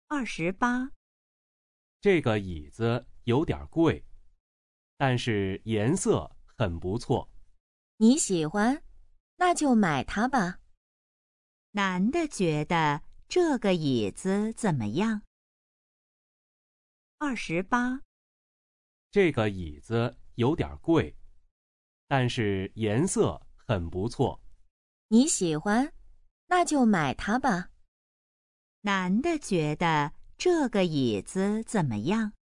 28， 这个椅子有点贵，但是颜色很不错。 你喜欢？那就买它吧。 男的觉得这个椅子怎么样？28， 这个椅子有点贵，但是颜色很不错。 你喜欢？那就买它吧。 男的觉得这个椅子怎么样